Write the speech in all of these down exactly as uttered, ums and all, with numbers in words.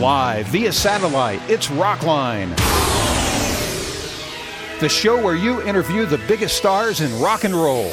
Live via satellite, it's Rockline, the show where you interview the biggest stars in rock and roll.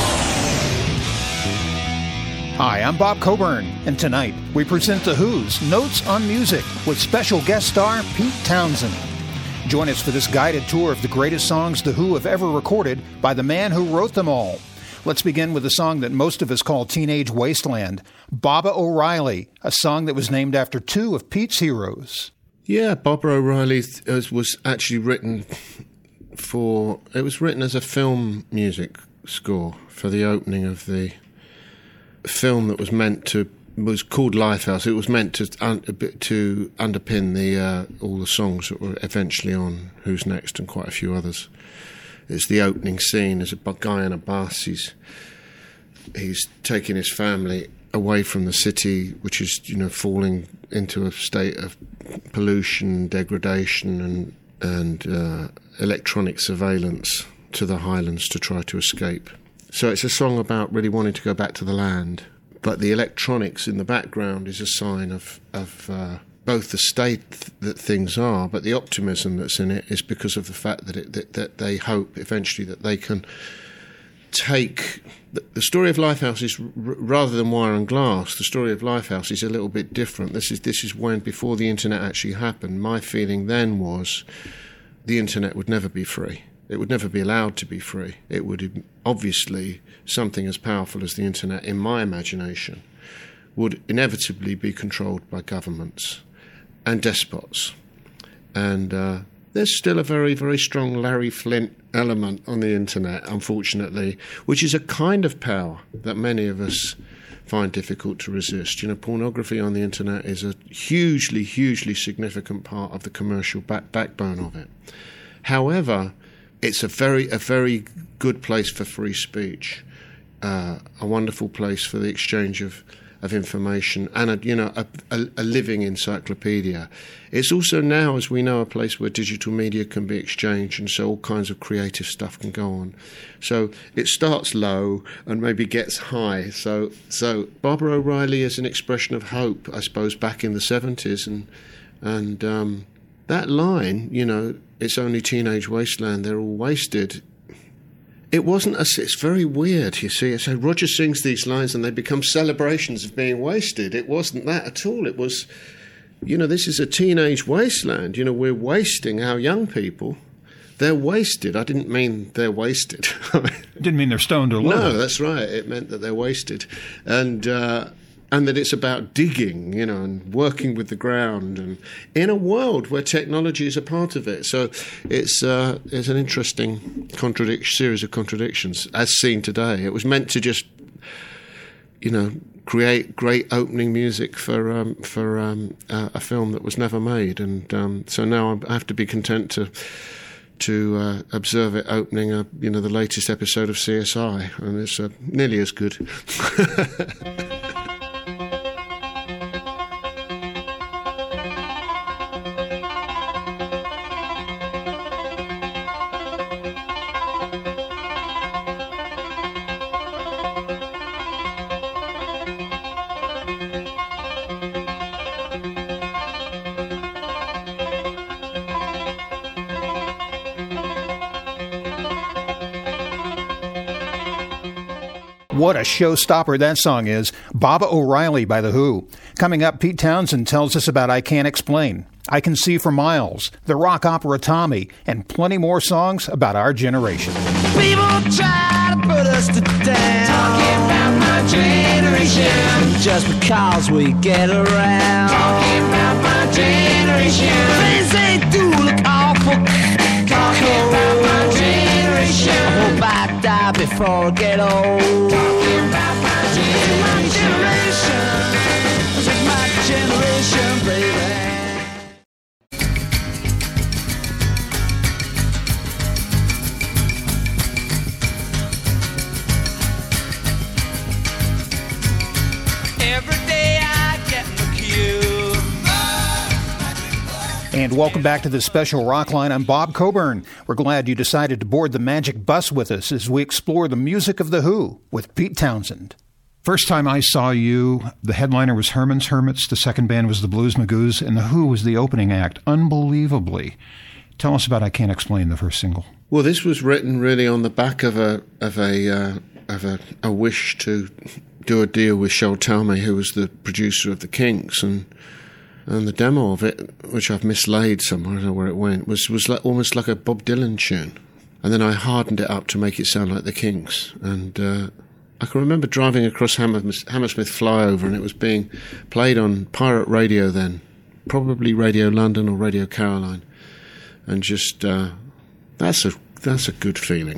Hi, I'm Bob Coburn, and tonight we present The Who's Notes on Music with special guest star Pete Townshend. Join us for this guided tour of the greatest songs The Who have ever recorded by the man who wrote them all. Let's begin with a song that most of us call Teenage Wasteland, Baba O'Riley, a song that was named after two of Pete's heroes. Yeah, Baba O'Riley was actually written for, it was written as a film music score for the opening of the film that was meant to, was called Lifehouse. It was meant to un, to underpin the uh, all the songs that were eventually on Who's Next and quite a few others. It's the opening scene. There's a guy on a bus. He's he's taking his family away from the city, which is, you know, falling into a state of pollution, degradation, and and uh, electronic surveillance to the highlands to try to escape. So it's a song about really wanting to go back to the land, but the electronics in the background is a sign of of uh, both the state that things are, but the optimism that's in it is because of the fact that it, that, that they hope eventually that they can take the, the story of Lifehouse is r- rather than Wire and Glass. The story of Lifehouse is a little bit different. This is this is when, before the internet actually happened, my feeling then was the internet would never be free. It would never be allowed to be free. It would obviously, something as powerful as the internet, in my imagination, would inevitably be controlled by governments and despots. And uh, there's still a very, very strong Larry Flint element on the internet, unfortunately, which is a kind of power that many of us find difficult to resist. You know, pornography on the internet is a hugely, hugely significant part of the commercial back- backbone of it. However, it's a very, a very good place for free speech, uh, a wonderful place for the exchange of of information, and a, you know a, a, a living encyclopedia. It's also now, as we know, a place where digital media can be exchanged, and so all kinds of creative stuff can go on. So it starts low and maybe gets high. So so Baba O'Riley is an expression of hope, I suppose, back in the seventies, and and um, that line, you know, it's only teenage wasteland, they're all wasted. It wasn't a, it's very weird, you see. So Roger sings these lines and they become celebrations of being wasted. It wasn't that at all. It was, you know, this is a teenage wasteland. You know, we're wasting our young people. They're wasted. I didn't mean they're wasted. Didn't mean they're stoned or low. No, that's right. It meant that they're wasted. And, uh, and that it's about digging, you know, and working with the ground, and in a world where technology is a part of it. So it's uh, it's an interesting contradic- series of contradictions, as seen today. It was meant to just, you know, create great opening music for um, for um, uh, a film that was never made, and um, so now I have to be content to to uh, observe it opening, a, you know, the latest episode of C S I, and it's uh, nearly as good. What a showstopper that song is. Baba O'Riley by The Who. Coming up, Pete Townshend tells us about I Can't Explain, I Can See for Miles, the rock opera Tommy, and plenty more songs about our generation. People try to put us to down, talking about my generation, just because we get around, talking about my generation. Things they do look awful, talking about my generation. I hope I die before I get old, talking about my generation. My generation, this is my generation, baby. And welcome back to the special Rockline. I'm Bob Coburn. We're glad you decided to board the magic bus with us as we explore the music of The Who with Pete Townshend. First time I saw you, the headliner was Herman's Hermits, the second band was the Blues Magoos, and The Who was the opening act, unbelievably. Tell us about I Can't Explain, the first single. Well, this was written really on the back of a of a uh, of a, a wish to do a deal with Sjoerd Thalme, who was the producer of the Kinks, and and the demo of it, which I've mislaid somewhere, I don't know where it went, was was like, almost like a Bob Dylan tune, and then I hardened it up to make it sound like the Kinks, and uh, I can remember driving across Hammersmith, Hammersmith Flyover, and it was being played on pirate radio then, probably Radio London or Radio Caroline, and just uh, that's a that's a good feeling.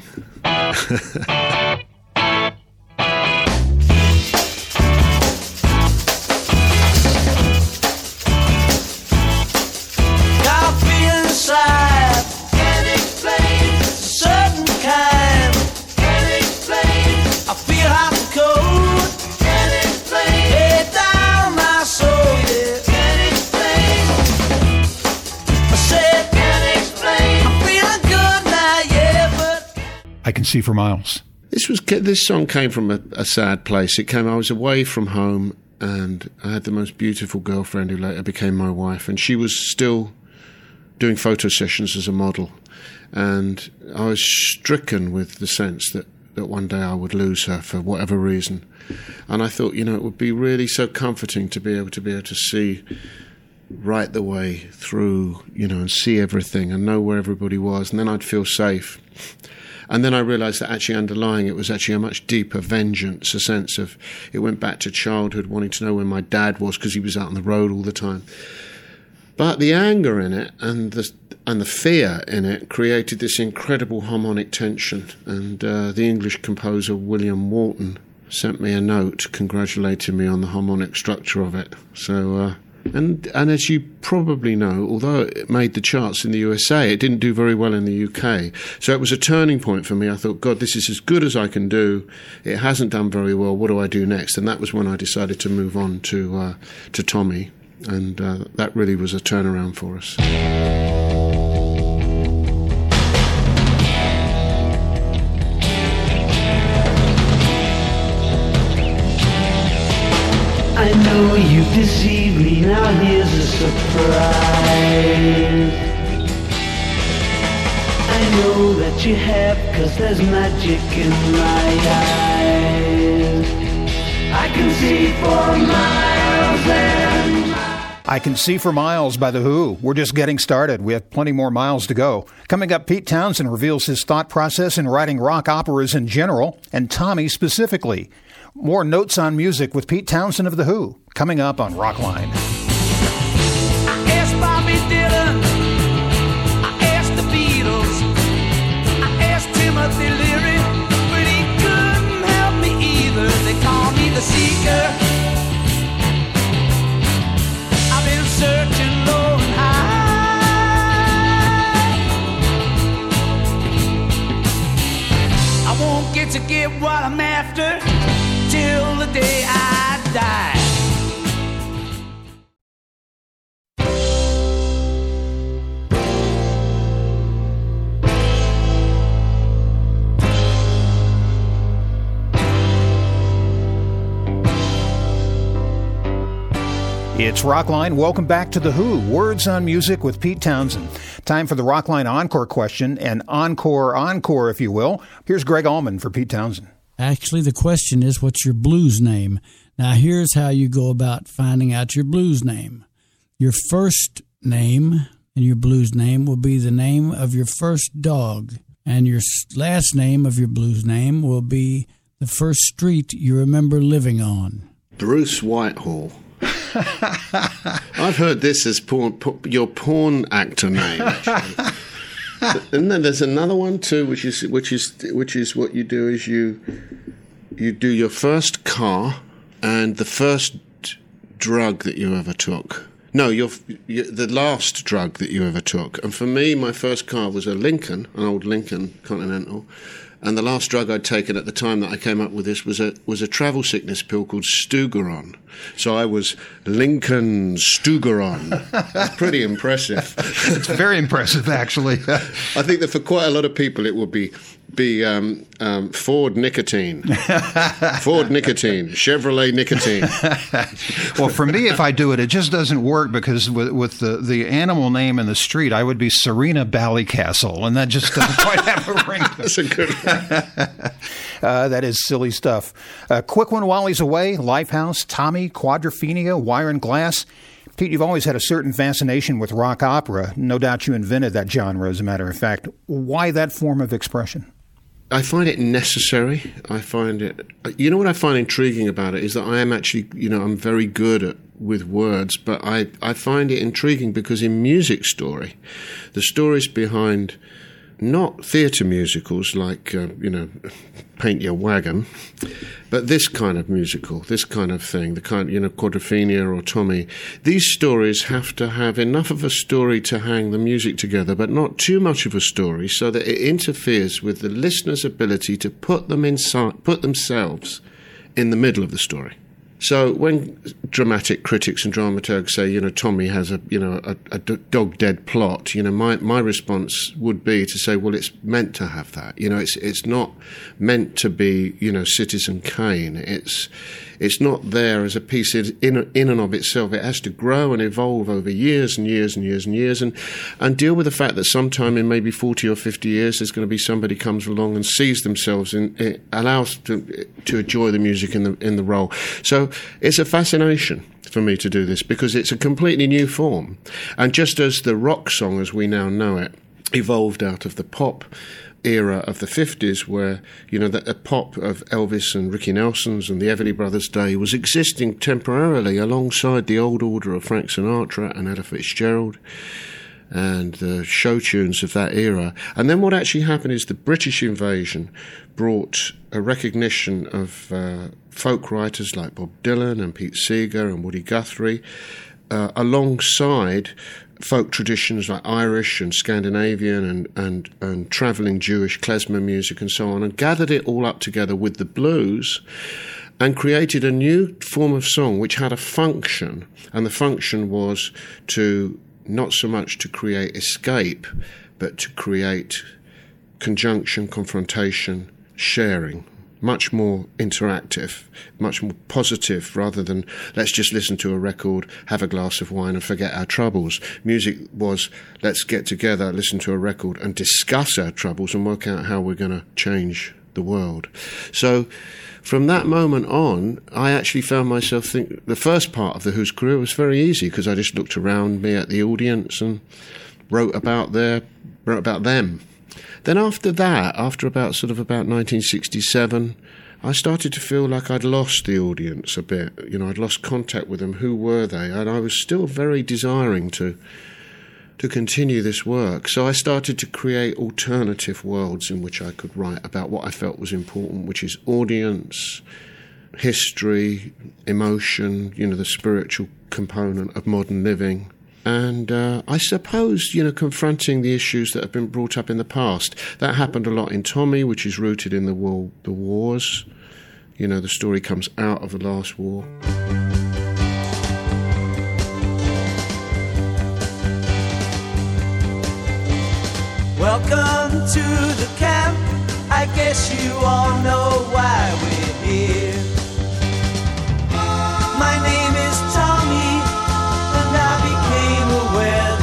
I Can See for Miles. This was this song came from a, a sad place. It came. I was away from home, and I had the most beautiful girlfriend who later became my wife, and she was still doing photo sessions as a model, and I was stricken with the sense that that one day I would lose her for whatever reason. And I thought, you know, it would be really so comforting to be able to be able to see right the way through, you know, and see everything and know where everybody was, and then I'd feel safe. And then I realised that actually underlying it was actually a much deeper vengeance, a sense of, it went back to childhood, wanting to know where my dad was because he was out on the road all the time. But the anger in it and the and the fear in it created this incredible harmonic tension. And uh, the English composer William Walton sent me a note congratulating me on the harmonic structure of it. So, uh, and and as you probably know, although it made the charts in the U S A, it didn't do very well in the U K. So it was a turning point for me. I thought, God, this is as good as I can do. It hasn't done very well. What do I do next? And that was when I decided to move on to uh, to Tommy. And uh, that really was a turnaround for us. I know you've deceived me, now here's a surprise. I know that you have, 'cause there's magic in my eyes. I can see for miles and I Can See for Miles by The Who. We're just getting started. We have plenty more miles to go. Coming up, Pete Townshend reveals his thought process in writing rock operas in general, and Tommy specifically. More notes on music with Pete Townshend of The Who, coming up on Rockline. I asked Bobby Dylan, I asked the Beatles, I asked Timothy Leary, but he couldn't help me either. They call me the seeker. I've been searching low and high. I won't get to get what I'm after till the day I die. It's Rockline. Welcome back to The Who. Words on Music with Pete Townshend. Time for the Rockline Encore question, and encore, encore, if you will. Here's Greg Allman for Pete Townshend. Actually, the question is, what's your blues name? Now, here's how you go about finding out your blues name. Your first name and your blues name will be the name of your first dog, and your last name of your blues name will be the first street you remember living on. Bruce Whitehall. I've heard this as porn, por, your porn actor name. Actually. And then there's another one too, which is which is which is what you do is you you do your first car and the first drug that you ever took. No, your, your the last drug that you ever took. And for me, my first car was a Lincoln, an old Lincoln Continental. And the last drug I'd taken at the time that I came up with this was a was a travel sickness pill called Stugaron. So I was Lincoln Stugaron. It's pretty impressive. It's very impressive, actually. I think that for quite a lot of people it would be be um, um, Ford Nicotine, Ford Nicotine, Chevrolet Nicotine. Well, for me, if I do it, it just doesn't work because with, with the, the animal name in the street, I would be Serena Ballycastle, and that just doesn't quite have a ring. That's a good one. Uh, that is silly stuff. A uh, quick one while he's away, Lifehouse, Tommy, Quadrophenia, Wire and Glass. Pete, you've always had a certain fascination with rock opera. No doubt you invented that genre, as a matter of fact. Why that form of expression? I find it necessary. I find it... You know what I find intriguing about it is that I am actually, you know, I'm very good at with words, but I, I find it intriguing because in music story, the stories behind not theatre musicals like, uh, you know, Paint Your Wagon, but this kind of musical, this kind of thing, the kind, you know, Quadrophenia or Tommy. These stories have to have enough of a story to hang the music together, but not too much of a story so that it interferes with the listener's ability to put them inside, put themselves in the middle of the story. So when dramatic critics and dramaturgs say, you know, Tommy has a, you know, a, a dog-dead plot, you know, my, my response would be to say, well, it's meant to have that. You know, it's it's not meant to be, you know, Citizen Kane. It's it's not there as a piece in, in and of itself. It has to grow and evolve over years and years and years and years and, and deal with the fact that sometime in maybe forty or fifty years, there's going to be somebody comes along and sees themselves in, it allows to, to enjoy the music in the in the role. So it's a fascination for me to do this because it's a completely new form. And just as the rock song as we now know it evolved out of the pop era of the fifties where, you know, the pop of Elvis and Ricky Nelson's and the Everly Brothers day was existing temporarily alongside the old order of Frank Sinatra and Ella Fitzgerald and the show tunes of that era. And then what actually happened is the British invasion brought a recognition of uh, folk writers like Bob Dylan and Pete Seeger and Woody Guthrie uh, alongside folk traditions like Irish and Scandinavian and, and, and travelling Jewish klezmer music and so on, and gathered it all up together with the blues and created a new form of song which had a function, and the function was to not so much to create escape, but to create conjunction, confrontation, sharing. Much more interactive, much more positive, rather than let's just listen to a record, have a glass of wine and forget our troubles. Music was let's get together, listen to a record and discuss our troubles and work out how we're going to change the world. So from that moment on, I actually found myself thinking the first part of The Who's career was very easy because I just looked around me at the audience and wrote about their, wrote about them. Then after that, after about sort of about nineteen sixty-seven, I started to feel like I'd lost the audience a bit. You know, I'd lost contact with them. Who were they? And I was still very desiring to to continue this work. So I started to create alternative worlds in which I could write about what I felt was important, which is audience, history, emotion, you know, the spiritual component of modern living. And uh, I suppose, you know, confronting the issues that have been brought up in the past. That happened a lot in Tommy, which is rooted in the war, the wars. You know, the story comes out of the last war. Welcome to the camp. I guess you all know why we're here. My name is Tommy, and I became aware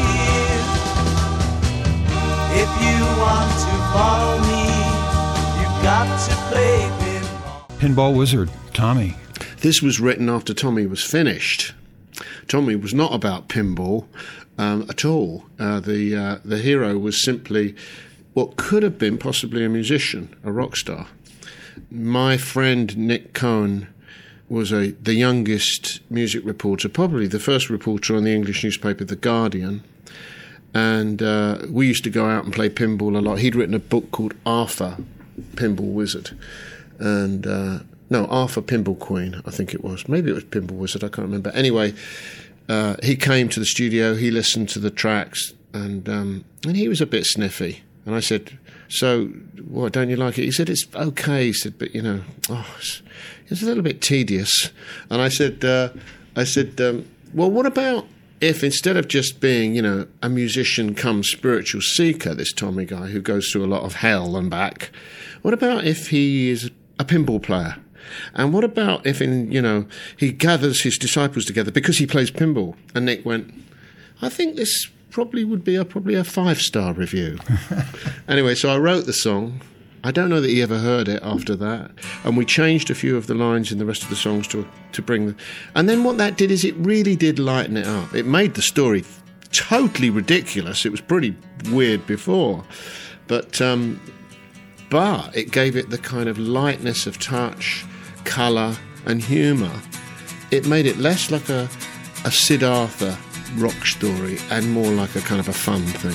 this year. If you want to follow me, you've got to play pinball. Pinball Wizard, Tommy. This was written after Tommy was finished. Tommy was not about pinball um, at all. Uh, the uh, the hero was simply what could have been possibly a musician, a rock star. My friend Nick Cohen was a the youngest music reporter, probably the first reporter on the English newspaper The Guardian, and uh, we used to go out and play pinball a lot. He'd written a book called Arthur, Pinball Wizard, and uh, no, Arthur Pinball Queen, I think it was. Maybe it was Pinball Wizard, I can't remember. Anyway, uh, he came to the studio, he listened to the tracks, and um, and he was a bit sniffy. And I said, so, what, don't you like it? He said, it's okay. He said, but, you know, oh, it's, it's a little bit tedious. And I said, uh, I said, um, well, what about if instead of just being, you know, a musician come spiritual seeker, this Tommy guy who goes through a lot of hell and back, what about if he is a pinball player? And what about if, in you know, he gathers his disciples together because he plays pinball? And Nick went, I think this probably would be a, probably a five-star review. Anyway, so I wrote the song. I don't know that he ever heard it after that. And we changed a few of the lines in the rest of the songs to to bring the... And then what that did is it really did lighten it up. It made the story totally ridiculous. It was pretty weird before. But, um, but it gave it the kind of lightness of touch, colour and humour. It made it less like a, a Siddhartha rock story and more like a kind of a fun thing.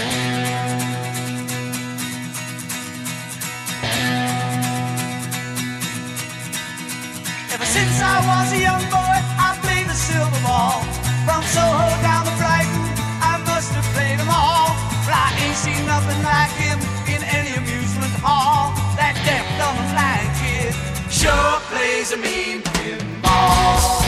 Since I was a young boy, I played the silver ball. From Soho down to Brighton, I must have played them all. But I ain't seen nothing like him in any amusement hall. That deaf, dumb and blind kid sure plays a mean pinball.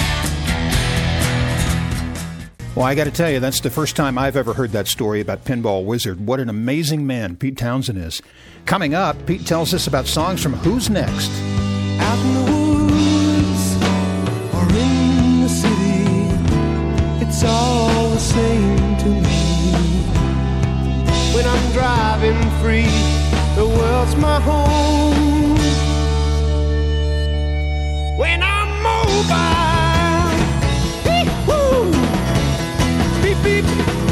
Well, I got to tell you, that's the first time I've ever heard that story about Pinball Wizard. What an amazing man Pete Townshend is. Coming up, Pete tells us about songs from Who's Next. Out in the woods or in the city, it's all the same to me. When I'm driving free, the world's my home. When I'm mobile, beep-woo, beep-beep,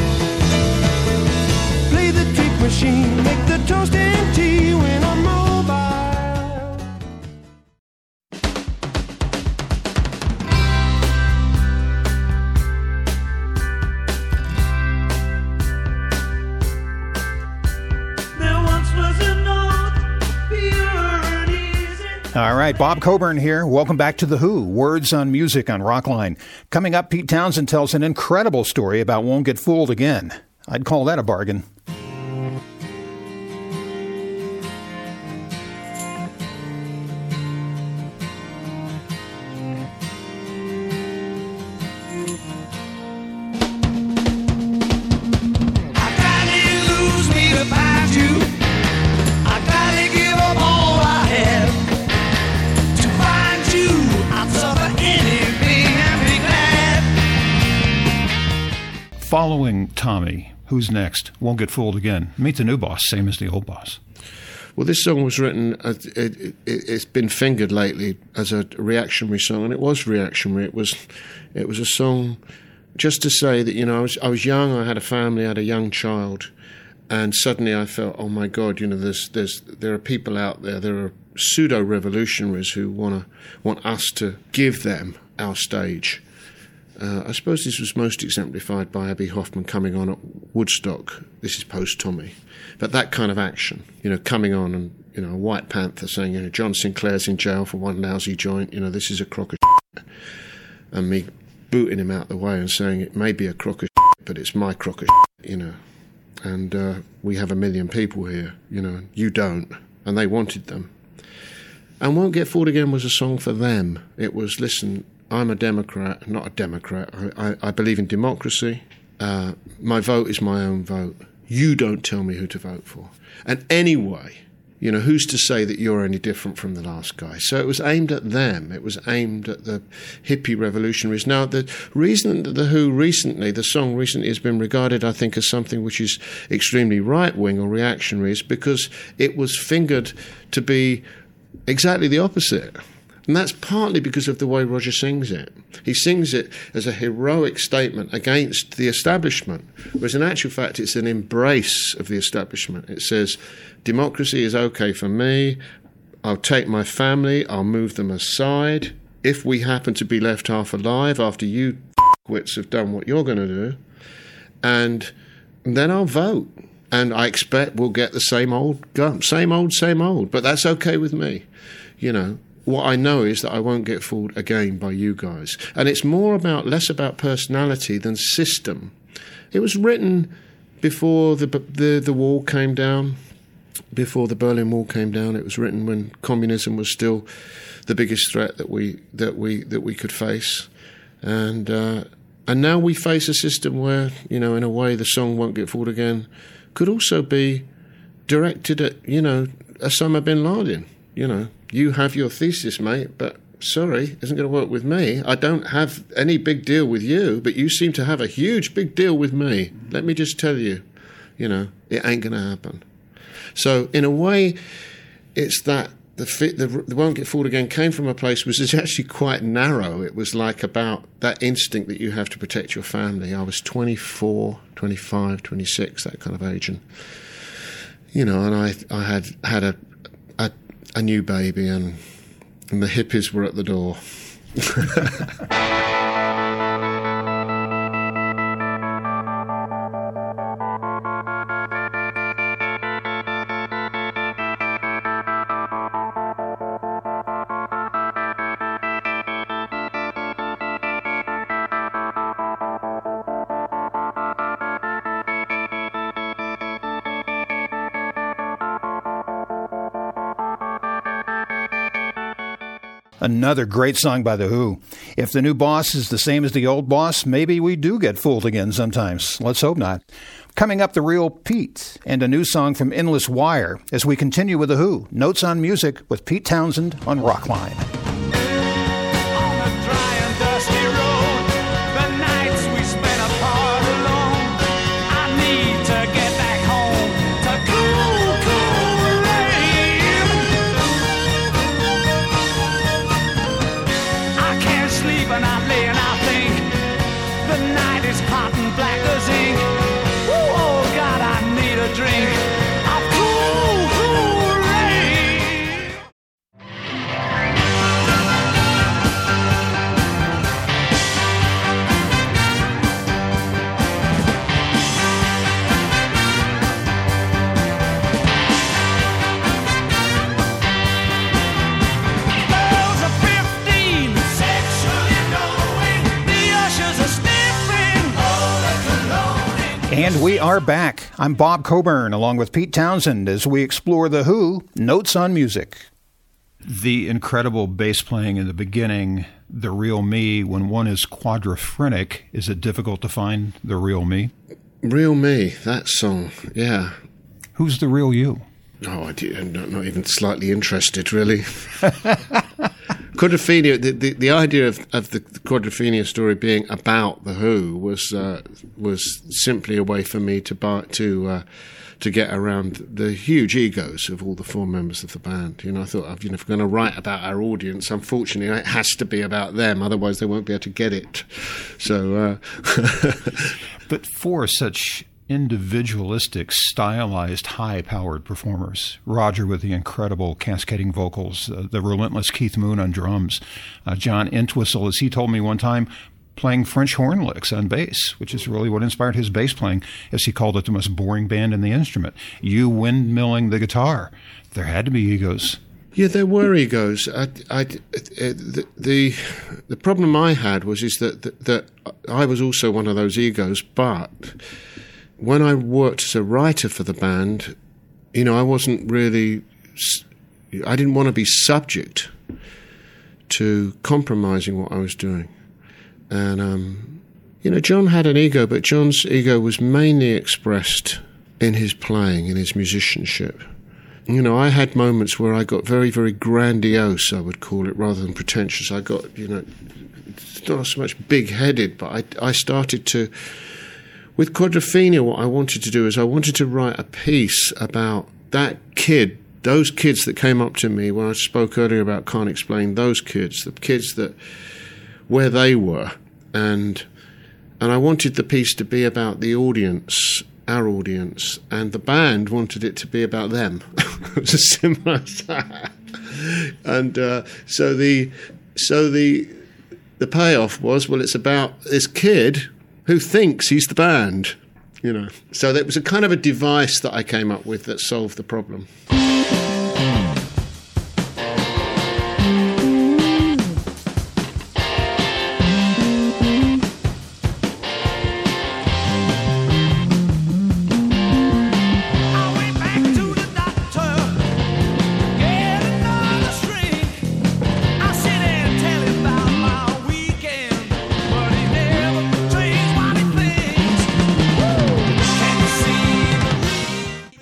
play the trick machine, make the toast and tea when I'm mobile. All right, Bob Coburn here. Welcome back to The Who, Words on Music on Rockline. Coming up, Pete Townshend tells an incredible story about Won't Get Fooled Again. I'd call that a bargain. Following Tommy, Who's Next? Won't Get Fooled Again. Meet the new boss, same as the old boss. Well, this song was written, uh, it, it, it's been fingered lately as a reactionary song, and it was reactionary. It was it was a song just to say that, you know, I was, I was young, I had a family, I had a young child, and suddenly I felt, oh my God, you know, there's, there's, there are people out there, there are pseudo-revolutionaries who wanna, want us to give them our stage. Uh, I suppose this was most exemplified by Abbie Hoffman coming on at Woodstock. This is post-Tommy. But that kind of action, you know, coming on and, you know, a White Panther saying, you know, John Sinclair's in jail for one lousy joint, you know, this is a crock of shit. And me booting him out the way and saying it may be a crock of shit, but it's my crock of shit, you know. And uh, we have a million people here, you know, you don't. And they wanted them. And Won't Get Fooled Again was a song for them. It was, listen, I'm a Democrat, not a Democrat. I, I, I believe in democracy. Uh, my vote is my own vote. You don't tell me who to vote for. And anyway, you know, who's to say that you're any different from the last guy? So it was aimed at them. It was aimed at the hippie revolutionaries. Now, the reason that The Who recently, the song recently has been regarded, I think, as something which is extremely right-wing or reactionary is because it was fingered to be exactly the opposite. And that's partly because of the way Roger sings it. He sings it as a heroic statement against the establishment, whereas in actual fact it's an embrace of the establishment. It says, democracy is okay for me, I'll take my family, I'll move them aside. If we happen to be left half alive after you wits have done what you're going to do, and then I'll vote. And I expect we'll get the same old gun, same old, same old. But that's okay with me, you know. What I know is that I won't get fooled again by you guys. And it's more about, less about personality than system. It was written before the, the, the wall came down, before the Berlin Wall came down. It was written when communism was still the biggest threat that we, that we, that we could face. And, uh, And now we face a system where, you know, in a way, the song Won't Get Fooled Again could also be directed at, you know, Osama bin Laden. You know, you have your thesis, mate, but sorry, isn't going to work with me. I don't have any big deal with you, but you seem to have a huge big deal with me. Let me just tell you, you know, it ain't going to happen. So in a way, it's that the, fit, the the Won't Get Fooled Again came from a place which is actually quite narrow. It was like about that instinct that you have to protect your family. I was twenty-four, twenty-five, twenty-six, that kind of age, and you know, and I I had had a a, a new baby, and, and the hippies were at the door. Another great song by The Who. If the new boss is the same as the old boss, maybe we do get fooled again sometimes. Let's hope not. Coming up, The Real Pete, and a new song from Endless Wire as we continue with The Who. Notes on Music with Pete Townsend on Rockline. And we are back. I'm Bob Coburn, along with Pete Townsend, as we explore The Who, Notes on Music. The incredible bass playing in the beginning, the real me, when one is quadrophrenic, is it difficult to find the real me? Real me, that song, yeah. Who's the real you? Oh, I do, I'm not, not even slightly interested, really. Quadrophenia, the, the, the idea of, of the Quadrophenia story being about The Who was uh, was simply a way for me to buy, to uh, to get around the huge egos of all the four members of the band. You know, I thought, you know, if we're going to write about our audience, unfortunately, it has to be about them. Otherwise, they won't be able to get it. So, uh, but for such individualistic, stylized, high-powered performers. Roger with the incredible cascading vocals, uh, the relentless Keith Moon on drums, uh, John Entwistle, as he told me one time, playing French horn licks on bass, which is really what inspired his bass playing, as he called it, the most boring band in the instrument. You windmilling the guitar. There had to be egos. Yeah, there were egos. I, I, the, the the problem I had was is that, that that I was also one of those egos, but when I worked as a writer for the band, you know, I wasn't really, I didn't want to be subject to compromising what I was doing. And, um, you know, John had an ego, but John's ego was mainly expressed in his playing, in his musicianship. You know, I had moments where I got very, very grandiose, I would call it, rather than pretentious. I got, you know, it's not so much big-headed, but I, I started to... With Quadrophenia, what I wanted to do is I wanted to write a piece about that kid, those kids that came up to me when I spoke earlier about Can't Explain, those kids, the kids that, where they were. And and I wanted the piece to be about the audience, our audience, and the band wanted it to be about them. It was as simple as that. And uh, so the so the the payoff was, well, it's about this kid who thinks he's the band, you know. So that was a kind of a device that I came up with that solved the problem. Tell him about my weekend, but he never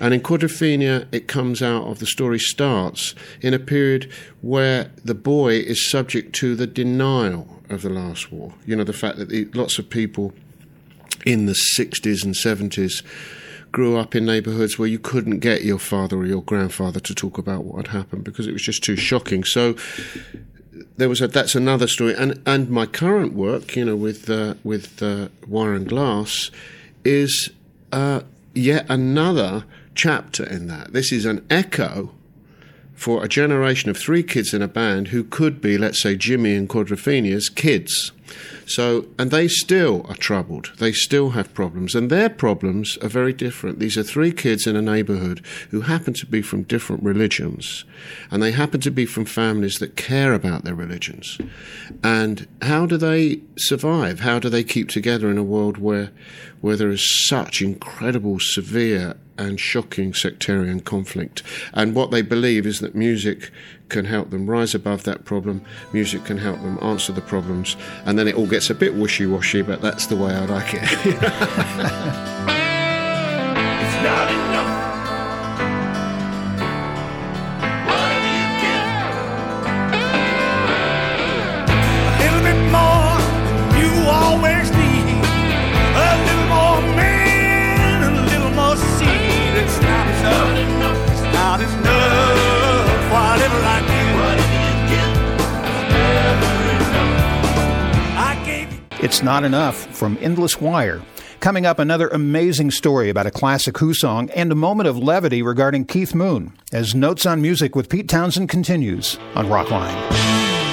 And in Quadrophenia, it comes out of, the story starts in a period where the boy is subject to the denial of the last war. You know, the fact that the, lots of people in the sixties and seventies grew up in neighbourhoods where you couldn't get your father or your grandfather to talk about what had happened because it was just too shocking. So there was a, that's another story. And and my current work, you know, with uh, with uh, Wire and Glass, is uh, yet another chapter in that. This is an echo for a generation of three kids in a band who could be, let's say, Jimmy and Quadrophenia's kids. So, and they still are troubled. They still have problems. And their problems are very different. These are three kids in a neighbourhood who happen to be from different religions. And they happen to be from families that care about their religions. And how do they survive? How do they keep together in a world where, where there is such incredible, severe and shocking sectarian conflict? And what they believe is that music can help them rise above that problem. Music can help them answer the problems. And then it all gets a bit wishy-washy, but that's the way I like it. It's not enough. Whatever you get, a little bit more than you always need. A little more man, a little more seed. It's not enough. It's not enough. Whatever I do, whatever you get, it's never enough. I gave you. It's Not Enough from Endless Wire. Coming up, another amazing story about a classic Who song and a moment of levity regarding Keith Moon as Notes on Music with Pete Townsend continues on Rockline.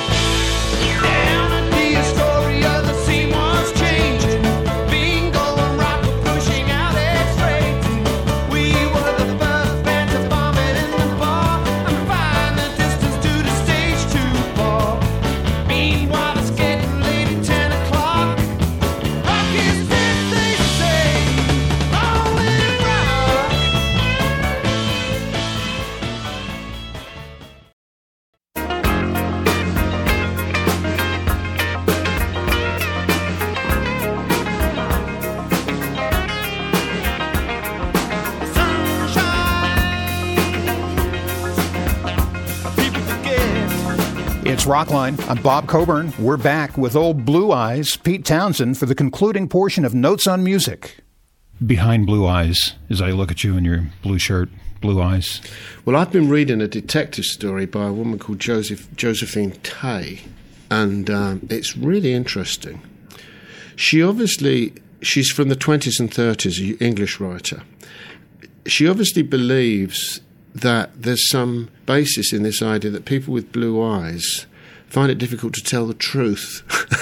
It's Rockline. I'm Bob Coburn. We're back with Old Blue Eyes, Pete Townsend, for the concluding portion of Notes on Music. Behind Blue Eyes, as I look at you in your blue shirt, blue eyes. Well, I've been reading a detective story by a woman called Joseph, Josephine Tay, and um, it's really interesting. She obviously, she's from the twenties and thirties, an English writer. She obviously believes that there's some basis in this idea that people with blue eyes find it difficult to tell the truth.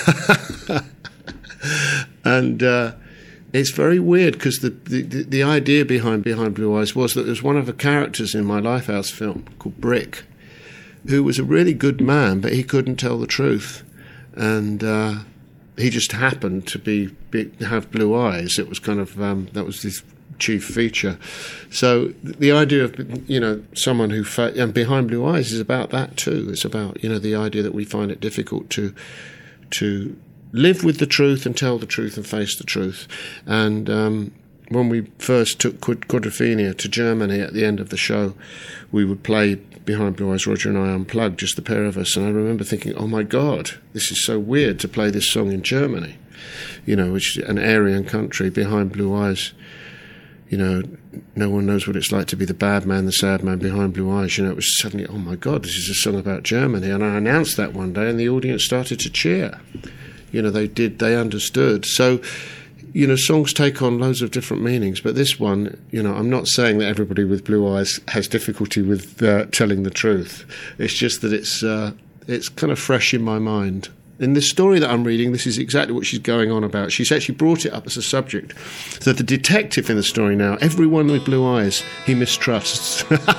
and uh, it's very weird because the, the, the idea behind Behind Blue Eyes was that there was one of the characters in my Lifehouse film called Brick, who was a really good man, but he couldn't tell the truth. And uh, he just happened to be, be have blue eyes. It was kind of, um, that was his chief feature. So the idea of, you know, someone who, fa- and Behind Blue Eyes is about that too. It's about, you know, the idea that we find it difficult to to live with the truth and tell the truth and face the truth. And um, when we first took Quadrophenia to Germany at the end of the show, we would play Behind Blue Eyes, Roger and I unplugged, just the pair of us. And I remember thinking, oh my God, this is so weird to play this song in Germany, you know, which is an Aryan country. Behind Blue Eyes, you know, no one knows what it's like to be the bad man, the sad man behind blue eyes. You know, it was suddenly, oh my God, this is a song about Germany. And I announced that one day and the audience started to cheer. You know, they did, they understood. So, you know, songs take on loads of different meanings. But this one, you know, I'm not saying that everybody with blue eyes has difficulty with uh, telling the truth. It's just that it's uh, it's kind of fresh in my mind. In the story that I'm reading, this is exactly what she's going on about. She's actually brought it up as a subject. So the detective in the story now, everyone with blue eyes, he mistrusts.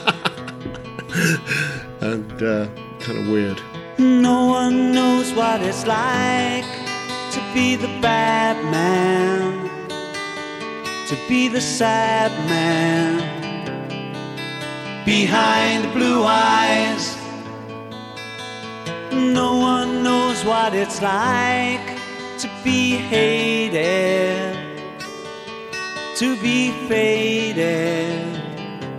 and uh, kind of weird. No one knows what it's like to be the bad man, to be the sad man behind the blue eyes. No one knows what it's like to be hated, to be faded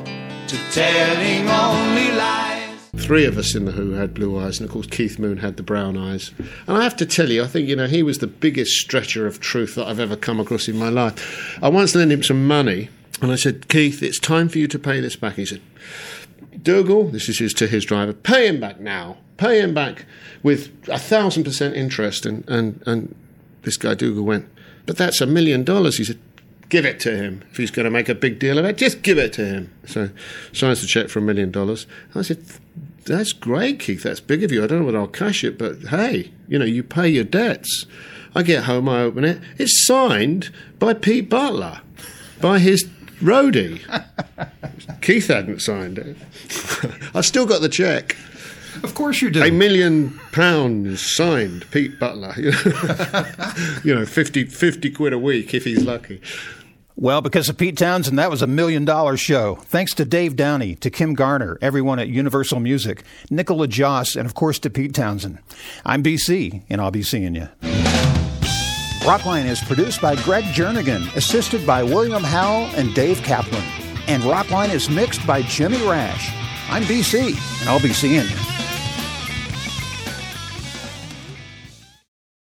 to telling only lies. Three of us in The Who had blue eyes, and of course Keith Moon had the brown eyes. And I have to tell you, I think, you know, he was the biggest stretcher of truth that I've ever come across in my life. I once lent him some money, and I said, Keith, it's time for you to pay this back. He said, Dougal, this is his, to his driver, pay him back now. Pay him back with a thousand percent interest. And, and, and this guy Dougal went, but that's a million dollars. He said, give it to him. If he's going to make a big deal of it, just give it to him. So signs the cheque for a million dollars. I said, that's great, Keith. That's big of you. I don't know whether I'll cash it, but hey, you know, you pay your debts. I get home, I open it. It's signed by Pete Butler, by his roadie. Keith hadn't signed it. I've still got the cheque. Of course you do. A million pounds signed, Pete Butler. You know, fifty, fifty quid a week if he's lucky. Well, because of Pete Townsend, that was a million-dollar show. Thanks to Dave Downey, to Kim Garner, everyone at Universal Music, Nicola Joss, and, of course, to Pete Townsend. I'm B C, and I'll be seeing you. Rockline is produced by Greg Jernigan, assisted by William Howell and Dave Kaplan. And Rockline is mixed by Jimmy Rash. I'm B C, and I'll be seeing you.